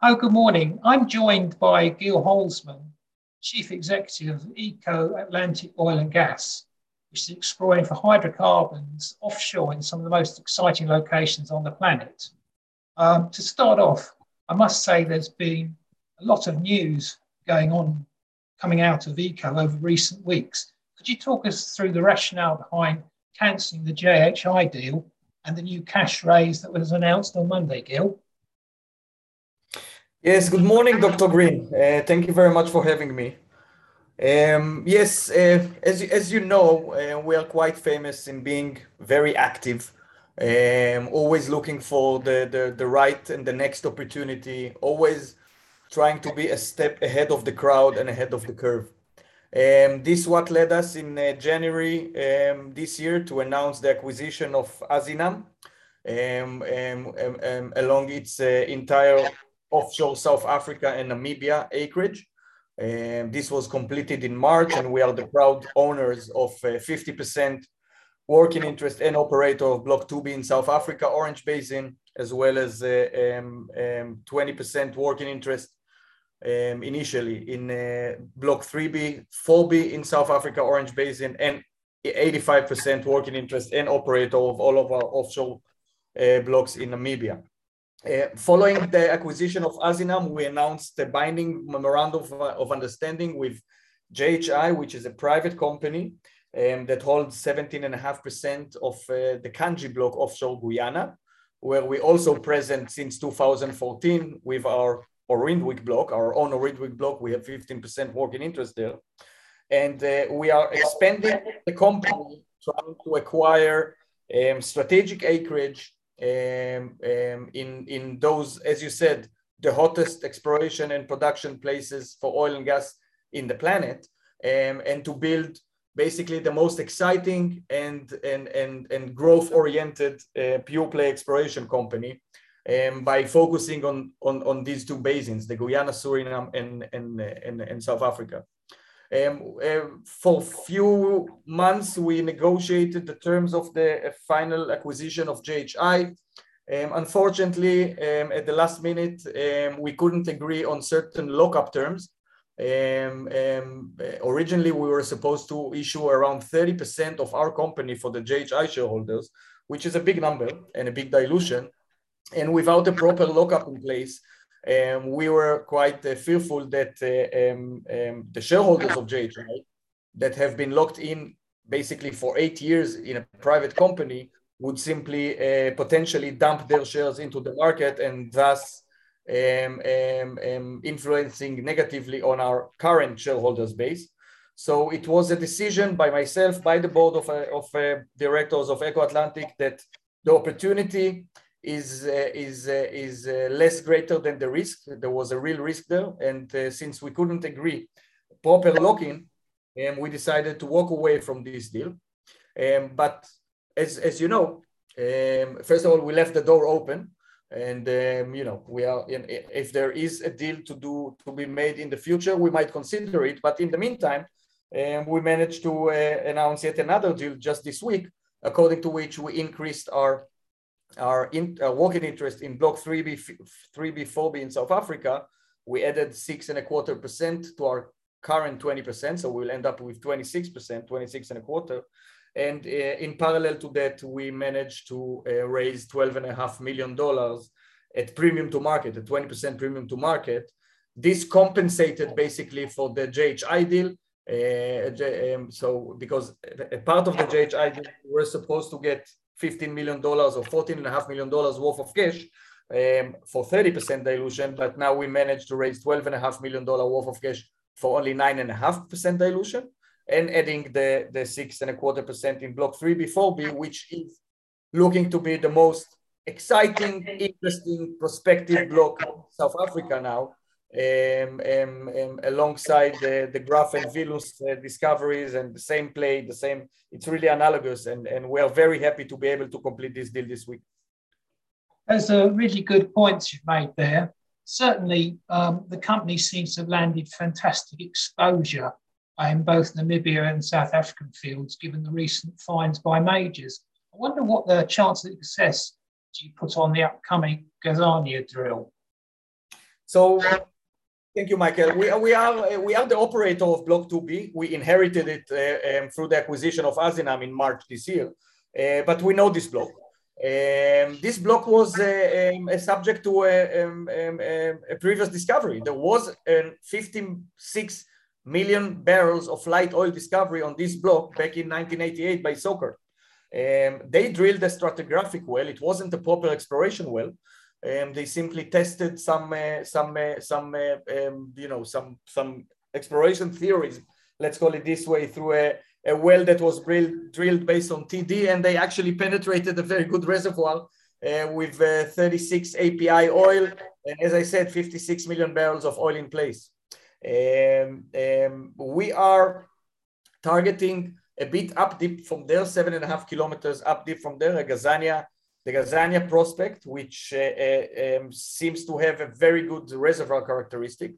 Oh, good morning. I'm joined by Gil Holzman, Chief Executive of Eco Atlantic Oil and Gas, which is exploring for hydrocarbons offshore in some of the most exciting locations on the planet. To start off, I must say there's been a lot of news going on coming out of Eco over recent weeks. Could you talk us through the rationale behind cancelling the JHI deal and the new cash raise that was announced on Monday, Gil? Yes, good morning, Dr. Green. Thank you very much for having me. Yes, as you know, we are quite famous in being very active, always looking for the right and the next opportunity, always trying to be a step ahead of the crowd and ahead of the curve. This is what led us in January this year to announce the acquisition of Azinam along its entire offshore South Africa and Namibia acreage. This was completed in March, and we are the proud owners of 50% working interest and operator of Block 2B in South Africa, Orange Basin, as well as 20% working interest initially in Block 3B, 4B in South Africa, Orange Basin, and 85% working interest and operator of all of our offshore blocks in Namibia. Following the acquisition of Azinam, we announced the binding memorandum of understanding with JHI, which is a private company that holds 17.5% of the Kanji block offshore Guyana, where we also present since 2014 with our Orindwick block, our own Orindwick block. We have 15% working interest there. And we are expanding the company, trying to acquire strategic acreage in those, as you said, the hottest exploration and production places for oil and gas in the planet, and to build basically the most exciting and growth-oriented pure play exploration company by focusing on these two basins, the Guyana, Suriname, and South Africa. For a few months, we negotiated the terms of the final acquisition of JHI. Unfortunately, at the last minute, we couldn't agree on certain lockup terms. Originally, we were supposed to issue around 30% of our company for the JHI shareholders, which is a big number and a big dilution. And without a proper lockup in place, we were quite fearful that the shareholders of JHI that have been locked in basically for 8 years in a private company would simply potentially dump their shares into the market, and thus influencing negatively on our current shareholders base. So it was a decision by myself, by the board of directors of Eco Atlantic, that the opportunity is less greater than the risk. There was a real risk there, and since we couldn't agree proper lock-in, we decided to walk away from this deal. But as you know, first of all, we left the door open, and you know, we are if there is a deal to be made in the future, we might consider it. But in the meantime, we managed to announce yet another deal just this week, according to which we increased our working interest in Block 3B, 4B in South Africa. We added 6.25% to our current 20%, so we'll end up with 26%, 26.25%. And in parallel to that, we managed to raise $12.5 million at premium to market, a 20% premium to market. This compensated basically for the JHI deal. So because a part of the JHI deal, we were supposed to get $15 million or $14.5 million worth of cash for 30% dilution, but now we managed to raise $12.5 million worth of cash for only 9.5% dilution, and adding the 6.25% in Block 3B, 4B, which is looking to be the most exciting, interesting, prospective block in South Africa now, alongside the Graff and Venus discoveries, and the same play, it's really analogous, and we are very happy to be able to complete this deal this week. Those are really good points you've made there. Certainly, the company seems to have landed fantastic exposure in both Namibia and South African fields, given the recent finds by majors. I wonder what the chance of success do you put on the upcoming Gazania drill? So thank you, Michael. We are the operator of Block 2B. We inherited it through the acquisition of Azinam in March this year, but we know this block. This block was a subject to a previous discovery. There was 56 million barrels of light oil discovery on this block back in 1988 by SOCAR. They drilled a stratigraphic well. It wasn't a proper exploration well. They simply tested some exploration theories, let's call it this way, through a well that was drilled based on TD, and they actually penetrated a very good reservoir with 36 API oil, and as I said, 56 million barrels of oil in place. We are targeting a bit up deep from there, 7.5 kilometers up deep from there, the Gazania prospect, which seems to have a very good reservoir characteristic.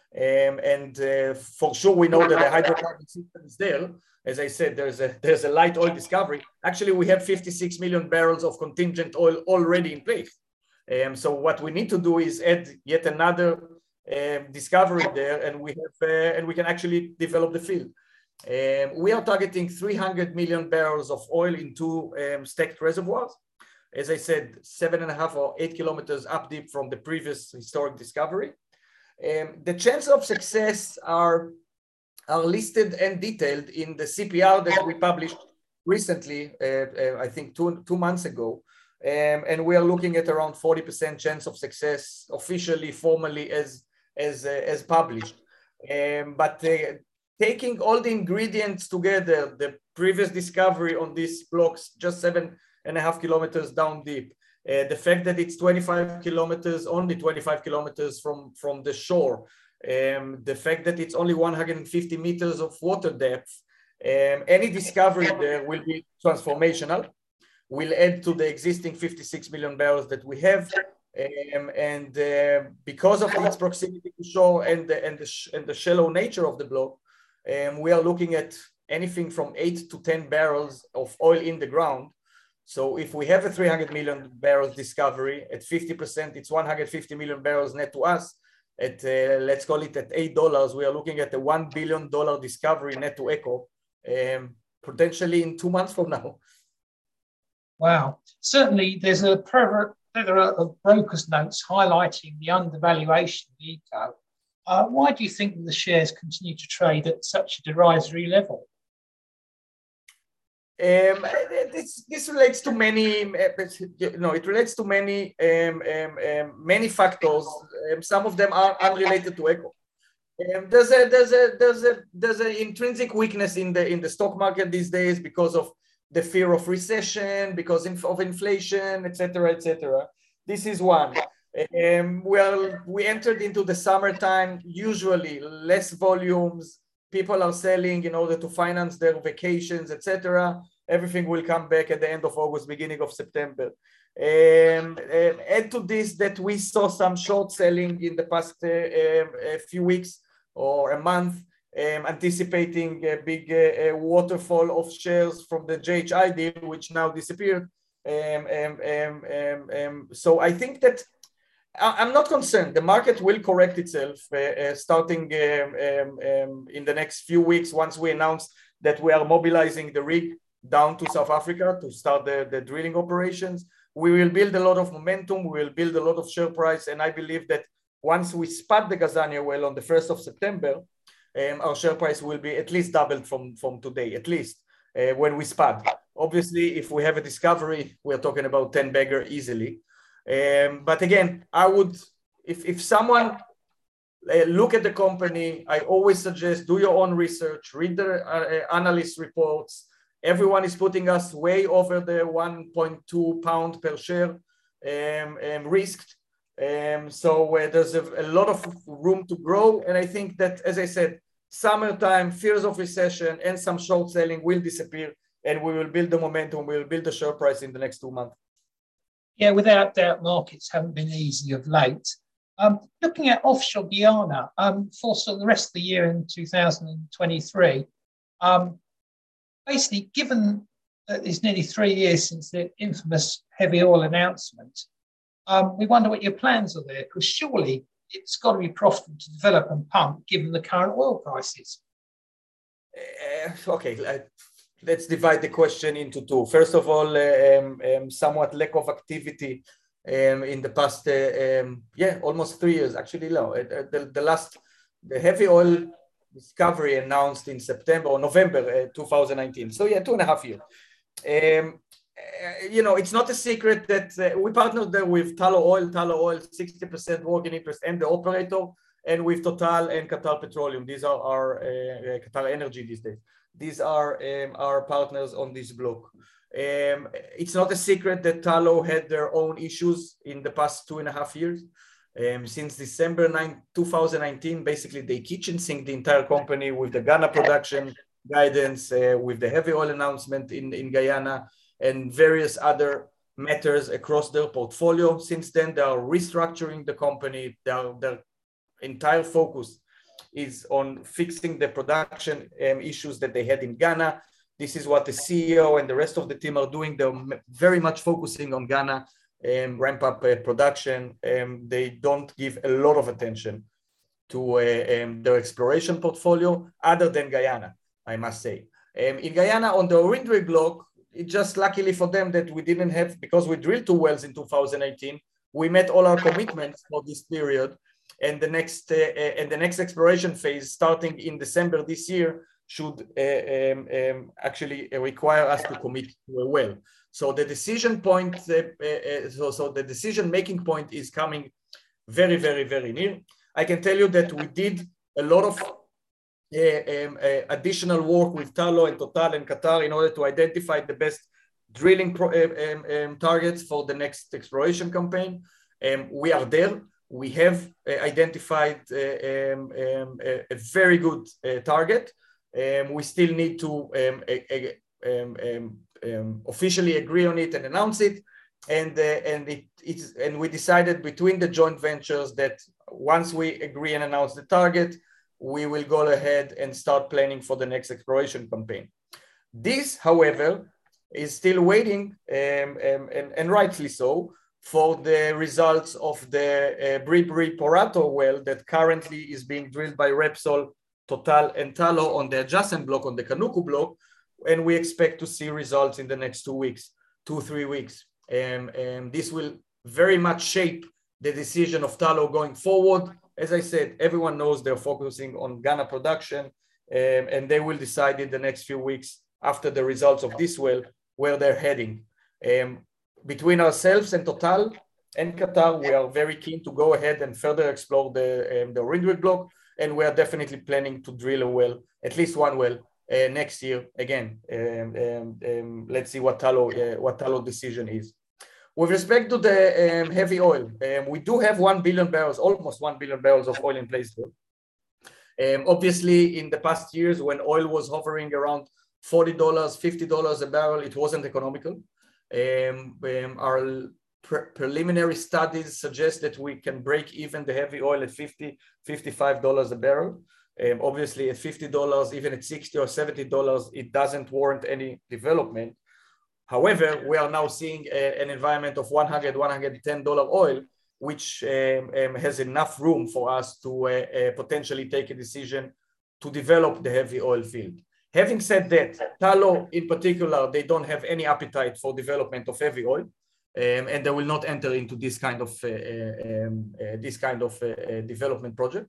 For sure, we know that the hydrocarbon system is there. As I said, there's a light oil discovery. Actually, we have 56 million barrels of contingent oil already in place. So what we need to do is add yet another discovery there, and we can actually develop the field. We are targeting 300 million barrels of oil in two stacked reservoirs. As I said, 7.5 or 8 kilometers up deep from the previous historic discovery. The chances of success are listed and detailed in the CPR that we published recently, I think two months ago. And we are looking at around 40% chance of success officially, formally as published. But taking all the ingredients together, the previous discovery on these blocks, just 7.5 kilometers down deep, the fact that it's 25 kilometers, only 25 kilometers from the shore, the fact that it's only 150 meters of water depth, any discovery there will be transformational, will add to the existing 56 million barrels that we have. Because of its proximity to shore and the shallow nature of the block, we are looking at anything from 8 to 10 barrels of oil in the ground. So if we have a 300 million barrels discovery at 50%, it's 150 million barrels net to us. At let's call it at $8, we are looking at a $1 billion discovery net to Echo, potentially in 2 months from now. Wow. Certainly, there's a plethora of brokers' notes highlighting the undervaluation of Eco. Why do you think the shares continue to trade at such a derisory level? This relates to many, it relates to many many factors. Some of them are unrelated to Echo. There's an intrinsic weakness in the stock market these days because of the fear of recession, because of inflation, etc., etc. This is one. We entered into the summertime, usually less volumes. People are selling in order to finance their vacations, etc. Everything will come back at the end of August, beginning of September. Add to this that we saw some short selling in the past few weeks or a month, anticipating a big waterfall of shares from the JHI deal, which now disappeared. So I think that I'm not concerned. The market will correct itself starting in the next few weeks once we announce that we are mobilizing the rig down to South Africa to start the drilling operations. We will build a lot of momentum. We will build a lot of share price. And I believe that once we spud the Gazania well on the 1st of September, our share price will be at least doubled from today, at least when we spud. Obviously, if we have a discovery, we're talking about 10 bagger easily. But again, I would, if someone look at the company, I always suggest do your own research, read the analyst reports. Everyone is putting us way over the 1.2 pound per share risked. So there's a lot of room to grow. And I think that, as I said, summertime, fears of recession and some short selling will disappear, and we will build the momentum, we will build the share price in the next 2 months. Yeah, without doubt, markets haven't been easy of late. Looking at offshore Guyana for sort of the rest of the year in 2023, basically, given that it's nearly 3 years since the infamous heavy oil announcement, we wonder what your plans are there, because surely it's got to be profitable to develop and pump given the current oil prices. Okay, let's divide the question into two. First of all, somewhat lack of activity in the past, almost 3 years. Actually, no, the heavy oil discovery announced in September or November 2019. So 2.5 years. It's not a secret that we partnered there with Tullow Oil, 60% working interest and the operator, and with Total and Qatar Petroleum. These are our Qatar Energy these days. These are our partners on this block. It's not a secret that Tullow had their own issues in the past 2.5 years. Since December 2019, basically they kitchen sink the entire company with the Ghana production guidance, with the heavy oil announcement in Guyana, and various other matters across their portfolio. Since then, they are restructuring the company. Their entire focus is on fixing the production issues that they had in Ghana. This is what the CEO and the rest of the team are doing. They're very much focusing on Ghana, ramp up production. They don't give a lot of attention to their exploration portfolio other than Guyana, I must say. In Guyana, on the Orindre block, it just luckily for them that we didn't have, because we drilled 2 wells in 2018, we met all our commitments for this period. And the next exploration phase, starting in December this year, should actually require us to commit to a well. So the decision point, the decision-making point is coming very, very, very near. I can tell you that we did a lot of additional work with Tullow and Total and Qatar in order to identify the best drilling targets for the next exploration campaign. We are there. We have identified a very good target. We still need to officially agree on it and announce it. And we decided between the joint ventures that once we agree and announce the target, we will go ahead and start planning for the next exploration campaign. This, however, is still waiting, and rightly so, for the results of the Bribri Porato well that currently is being drilled by Repsol, Total, and Tullow on the adjacent block, on the Kanuku block, and we expect to see results in the next 2 weeks, 2-3 weeks. And this will very much shape the decision of Tullow going forward. As I said, everyone knows they're focusing on Ghana production, and they will decide in the next few weeks after the results of this well where they're heading. Between ourselves and Total and Qatar, we are very keen to go ahead and further explore the Orindre block, and we are definitely planning to drill a well, at least one well, next year again. Let's see what Tullow decision is. With respect to the heavy oil, we do have 1 billion barrels, almost 1 billion barrels of oil in place there. Obviously, in the past years, when oil was hovering around $40, $50 a barrel, it wasn't economical. Our preliminary studies suggest that we can break even the heavy oil at $50, $55 a barrel. Obviously, at $50, even at $60 or $70, it doesn't warrant any development. However, we are now seeing an environment of $100, $110 oil, which has enough room for us to potentially take a decision to develop the heavy oil field. Having said that, Tullow in particular, they don't have any appetite for development of heavy oil, and they will not enter into this kind of development project.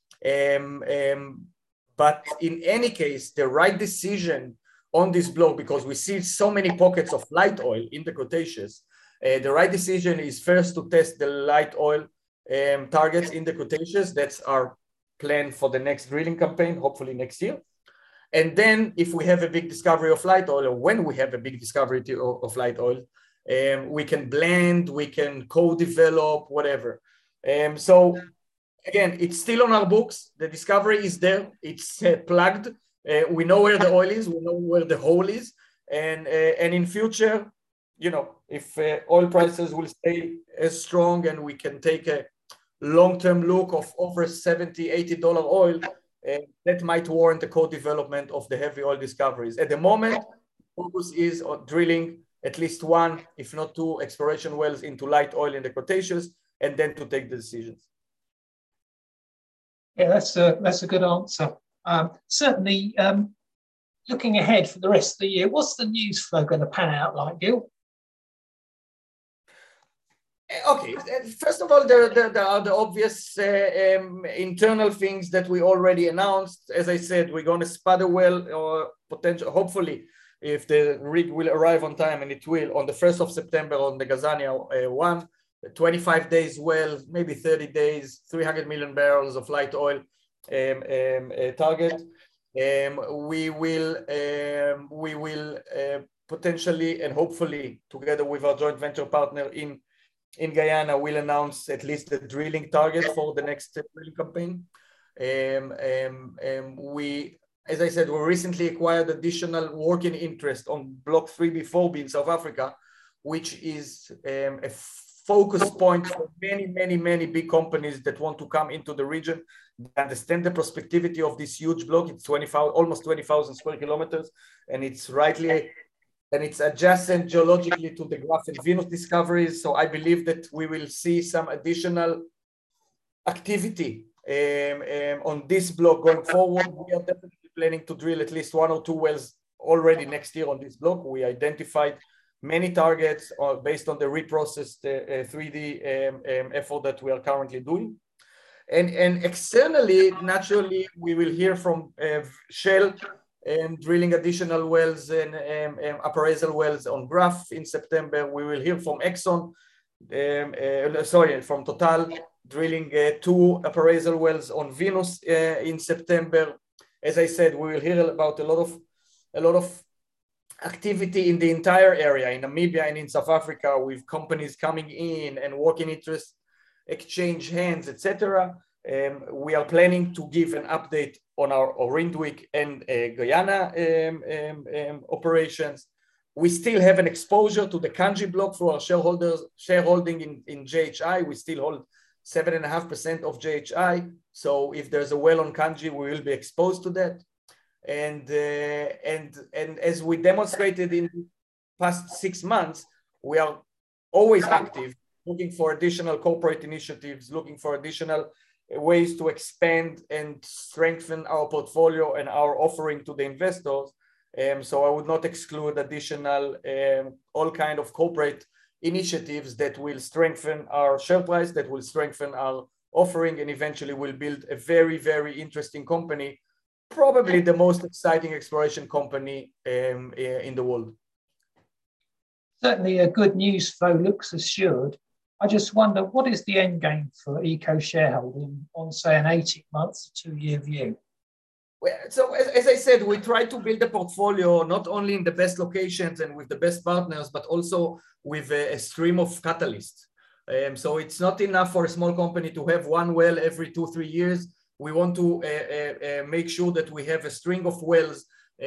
But in any case, the right decision on this block, because we see so many pockets of light oil in the Cretaceous, the right decision is first to test the light oil targets in the Cretaceous. That's our plan for the next drilling campaign, hopefully next year. And then if we have a big discovery of light oil, or when we have a big discovery of light oil, we can blend, we can co-develop, whatever. So again, it's still on our books. The discovery is there. It's plugged. We know where the oil is. We know where the hole is. And in future, you know, if oil prices will stay as strong and we can take a long-term look of over $70, $80 oil, that might warrant the co-development of the heavy oil discoveries. At the moment, focus is on drilling at least 1, if not 2, exploration wells into light oil in the Cretaceous, and then to take the decisions. Yeah, that's a good answer. Certainly, looking ahead for the rest of the year, what's the news flow going to pan out like, Gil? Okay, first of all, there are the obvious internal things that we already announced. As I said, we're going to spud a well, or potential, hopefully, if the rig will arrive on time, and it will, on the 1st of September on the Gazania 1, 25 days well, maybe 30 days, 300 million barrels of light oil target. We will potentially and hopefully, together with our joint venture partner in Guyana, we'll announce at least the drilling target for the next drilling campaign. As I said, we recently acquired additional working interest on Block 3B/4B in South Africa, which is a focus point for many big companies that want to come into the region. They understand the prospectivity of this huge block. It's almost 20,000 square kilometers, and it's adjacent geologically to the Graff and Venus discoveries. So I believe that we will see some additional activity on this block going forward. We are definitely planning to drill at least 1 or 2 wells already next year on this block. We identified many targets based on the reprocessed 3D effort that we are currently doing. And externally, naturally, we will hear from Shell drilling additional wells and appraisal wells on Graff in September. We will hear from Exxon, from Total, drilling 2 appraisal wells on Venus in September. As I said, we will hear about a lot of activity in the entire area, in Namibia and in South Africa, with companies coming in and working interest, exchange hands, etc. We are planning to give an update on our Rindwick and Guyana operations. We still have an exposure to the Kanji block through our shareholding in JHI. We still hold 7.5% of JHI. So if there's a well on Kanji, we will be exposed to that. And as we demonstrated in the past 6 months, we are always active, looking for additional corporate initiatives, looking for additional ways to expand and strengthen our portfolio and our offering to the investors. So I would not exclude additional all kind of corporate initiatives that will strengthen our share price, that will strengthen our offering, and eventually will build a very interesting company, probably the most exciting exploration company in the world. Certainly a good news flow looks assured. I just wonder, what is the end game for Eco shareholding on, say, an 18 months to 2-year view? Well, so as I said, we try to build a portfolio not only in the best locations and with the best partners, but also with a stream of catalysts. So it's not enough for a small company to have 1 well every 2-3 years. We want to make sure that we have a string of wells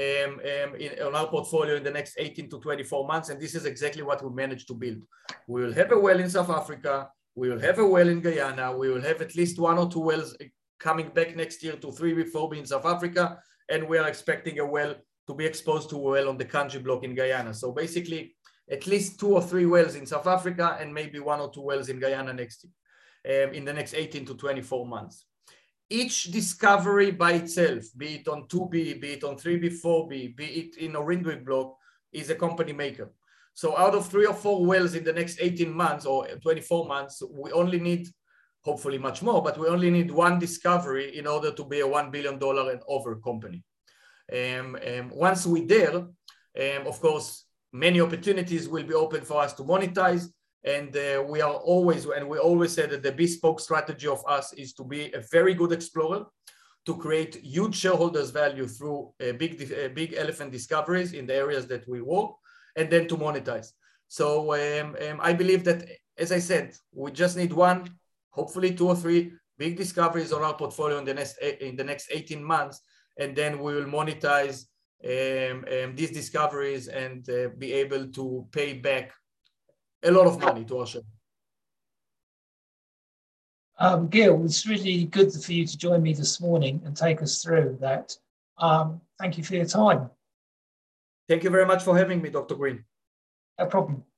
on our portfolio in the next 18 to 24 months. And this is exactly what we managed to build. We will have a well in South Africa. We will have a well in Guyana. We will have at least 1 or 2 wells coming back next year to 3B/4B in South Africa. And we are expecting a well to be exposed to a well on the Kanji block in Guyana. So basically, at least 2 or 3 wells in South Africa and maybe 1 or 2 wells in Guyana next year, in the next 18 to 24 months. Each discovery by itself, be it on 2B, be it on 3B/4B, be it in a Rindwick block, is a company maker. So out of 3 or 4 wells in the next 18 months or 24 months, we only need, hopefully much more, but we only need 1 discovery in order to be a $1 billion and over company. Once we're there, of course, many opportunities will be open for us to monetize. And we always said that the bespoke strategy of us is to be a very good explorer, to create huge shareholders value through big elephant discoveries in the areas that we work, and then to monetize. So I believe that, as I said, we just need 1, hopefully 2 or 3 big discoveries on our portfolio in the next 18 months, and then we will monetize these discoveries and be able to pay back a lot of money to our shareholders. Gil, it's really good for you to join me this morning and take us through that. Thank you for your time. Thank you very much for having me, Dr. Green. No problem.